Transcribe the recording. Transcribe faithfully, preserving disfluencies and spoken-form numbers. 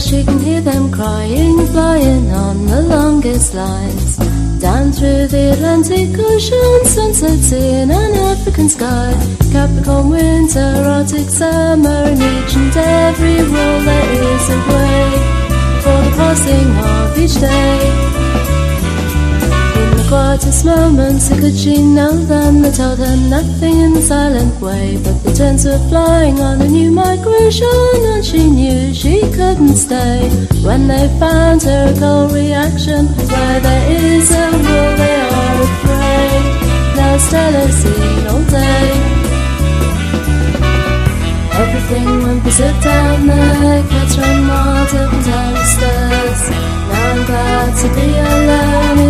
she can hear them crying, flying on the longest lines. Down through the Atlantic Ocean, sunsets in an African sky, Capricorn winter, Arctic summer, in each and every role there is a way for the passing of each day. In the quietest moments, how could she know them? They told her nothing in the silent way, but the turns were flying on a new migration, and she knew she couldn't stay. When they found her cold reaction, where there is a rule they are afraid, they'll stay her scene all day. Everything went berserk down there, cats ran wild up and down the stairs. Now I'm glad to be alone